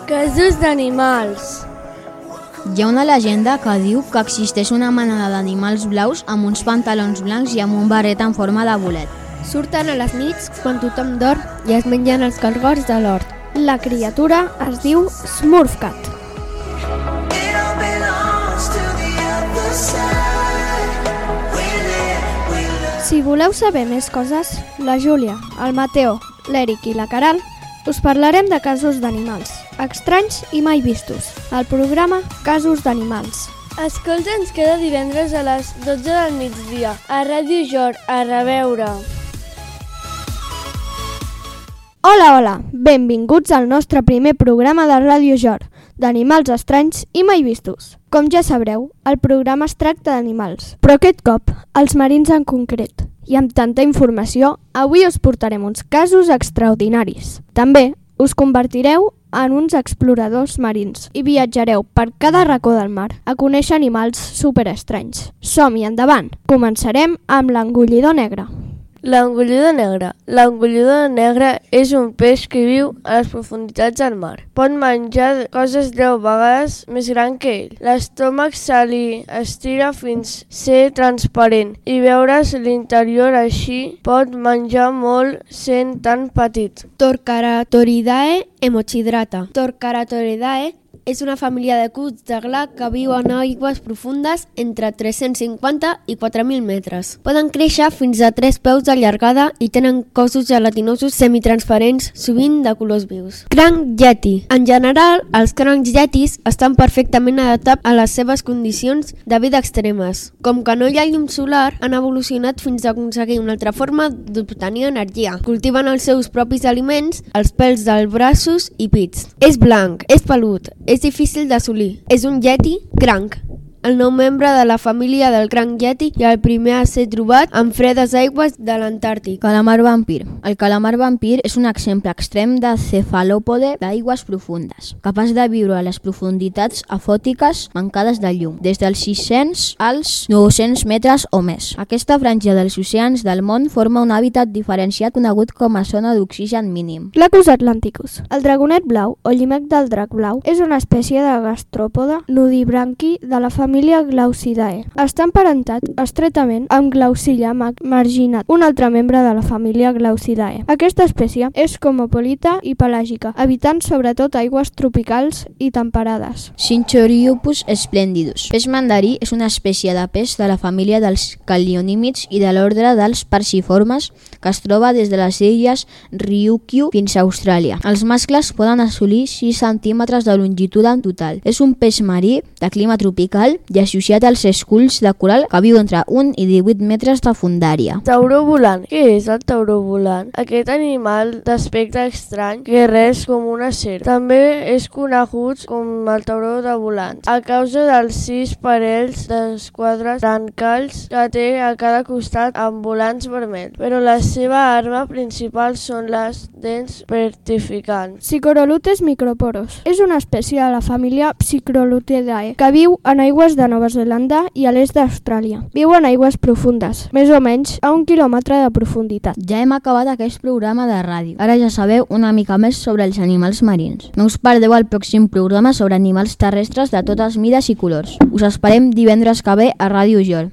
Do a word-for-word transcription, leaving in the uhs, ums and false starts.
Casos d'animals. Hi ha una llegenda que diu que existeix una manada d'animals blaus amb uns pantalons blancs i amb un barret en forma de bolet. Surten a les nits quan tothom dorm i es mengen els cargols de l'hort. La criatura es diu Smurfcat. Si voleu saber més coses, la Júlia, el Mateo, l'Eric i la Caral us parlarem de casos d'animals, estranys i mai vistos, al programa Casos d'Animals. Escolta'ns cada divendres a les dotze del migdia, a Ràdio Jor, a reveure. Hola, hola, benvinguts al nostre primer programa de Ràdio Jor, d'animals estranys i mai vistos. Com ja sabreu, el programa es tracta d'animals, però aquest cop, els marins en concret. I amb tanta informació, avui us portarem uns casos extraordinaris. També us convertireu en uns exploradors marins i viatjareu per cada racó del mar a conèixer animals superestranys. Som-hi, endavant! Començarem amb l'engollidor negre. L'engollidor negre. L'engollidor negre és un peix que viu a les profunditats del mar. Pot menjar coses deu vegades més gran que ell. L'estómac se li estira fins ser transparent i veure's l'interior així pot menjar molt sent tan petit. Torcaratoridae hemochidrata. Torcaratoridae és una família de cucs de gla que viu en aigües profundes entre tres-cents cinquanta i quatre mil metres. Poden créixer fins a tres peus de llargada i tenen cossos gelatinosos semitransparents, sovint de colors vius. Cranc yeti. En general, els crancs yetis estan perfectament adaptats a les seves condicions de vida extremes. Com que no hi ha llum solar, han evolucionat fins a aconseguir una altra forma d'obtenir energia. Cultiven els seus propis aliments, els pèls dels braços i pits. És blanc, és pelut, és difícil d'assolir. És un yeti cranc, el nou membre de la família del cranc yeti i el primer a ser trobat en fredes aigües de l'Antàrtic. Calamar vampir. El calamar vampir és un exemple extrem de cefalòpode d'aigües profundes, capaç de viure a les profunditats afòtiques mancades de llum, des dels sis-cents als nou-cents metres o més. Aquesta franja dels oceans del món forma un hàbitat diferenciat conegut com a zona d'oxigen mínim. Lacus atlanticus. El dragonet blau o llimac del drac blau és una espècie de gastròpode nudibranqui de la família Glaucidae. Està emparentat estretament amb Glaucilla marginat, un altre membre de la família Glaucidae. Aquesta espècie és cosmopolita i pelàgica, habitant sobretot aigües tropicals i temperades. Cinchoriopus splendidus. Peix mandarí és una espècie de peix de la família dels calionímids i de l'ordre dels perciformes que es troba des de les illes Ryukyu fins a Austràlia. Els mascles poden assolir sis centímetres de longitud en total. És un peix marí de clima tropical i associat als esculls de coral que viu entre un i divuit metres de fondària. Tauró volant. Què és el tauró volant? Aquest animal d'aspecte estrany que res com una serp. També és conegut com el tauró de volant a causa dels sis parells d'esquadres brancals que té a cada costat amb volants vermells, però la seva arma principal són les dents petrificants. Psicorolutes microporos. És una espècie de la família Psicorolutidae que viu en aigües de Nova Zelanda i a l'est d'Austràlia. Viu en aigües profundes, més o menys a un quilòmetre de profunditat. Ja hem acabat aquest programa de ràdio. Ara ja sabeu una mica més sobre els animals marins. No us perdeu el pròxim programa sobre animals terrestres de totes mides i colors. Us esperem divendres que ve a Ràdio Jor.